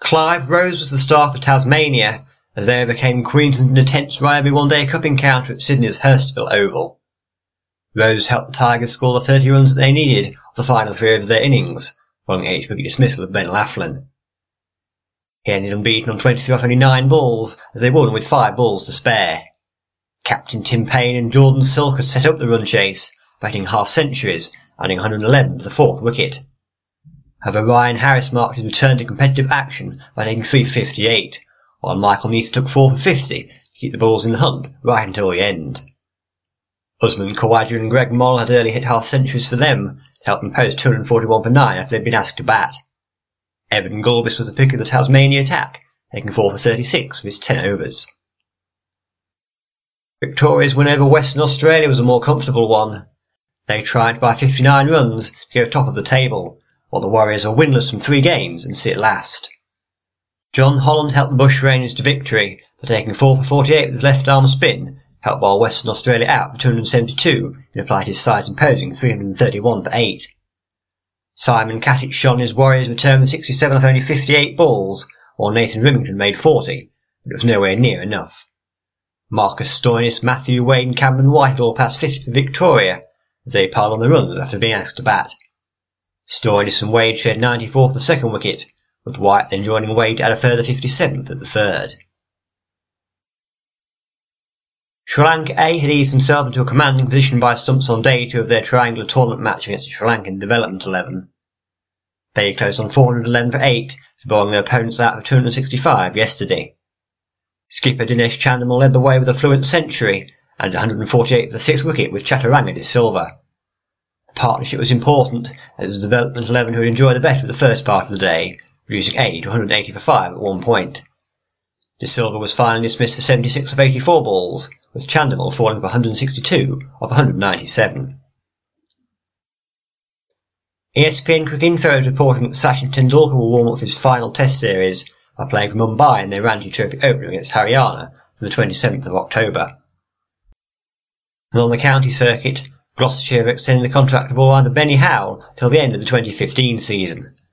Clive Rose was the star for Tasmania, as they overcame Queensland in a tense rivalry one-day cup encounter at Sydney's Hurstville Oval. Rose helped the Tigers score the 30 runs that they needed off the final 3 overs of their innings, following a 8-wicket dismissal of Ben Laughlin. He ended unbeaten on 23 off only 9 balls, as they won with 5 balls to spare. Captain Tim Paine and Jordan Silk had set up the run chase, batting half-centuries, adding 111 to the 4th wicket. However, Ryan Harris marked his return to competitive action by taking 3 for 58, while Michael Neese took 4 for 50 to keep the Bulls in the hunt right until the end. Usman Khawaja and Greg Moll had early hit half-centuries for them to help them post 241 for 9 after they'd been asked to bat. Evan Gulbis was the pick of the Tasmania attack, taking 4 for 36 with his 10 overs. Victoria's win over Western Australia was a more comfortable one. They triumphed by 59 runs to go top of the table, while the Warriors are winless from 3 games and sit last. John Holland helped the Bushrangers to victory by taking 4 for 48 with his left-arm spin, helped bowl Western Australia out for 272 and applied his size-imposing 331 for 8. Simon Katic shone his Warriors return with 67 off only 58 balls, while Nathan Rimington made 40, but it was nowhere near enough. Marcus Stoinis, Matthew Wade and Cameron White had all passed 50 for Victoria, as they piled on the runs after being asked to bat. Stoinis and Wade shared 94 for the 2nd wicket, with White then joining Wade to add a further 57th at the 3rd. Sri Lanka A had eased themselves into a commanding position by stumps on day 2 of their triangular tournament match against the Sri Lankan Development 11. They closed on 411 for 8, bowling their opponents out for 265 yesterday. Skipper Dinesh Chandimal led the way with a fluent century and 148 for the 6th wicket with Chaturanga de Silva. The partnership was important, as it was the Development 11 who had enjoyed the better of the first part of the day, reducing A to 180 for 5 at one point. De Silva was finally dismissed for 76 of 84 balls, with Chandimal falling for 162 of 197. ESPN Cricinfo is reporting that Sachin Tendulkar will warm up for his final Test series by playing for Mumbai in their Ranji Trophy opener against Haryana from the 27th of October. And on the county circuit, Gloucestershire have extended the contract of all-rounder Benny Howell till the end of the 2015 season.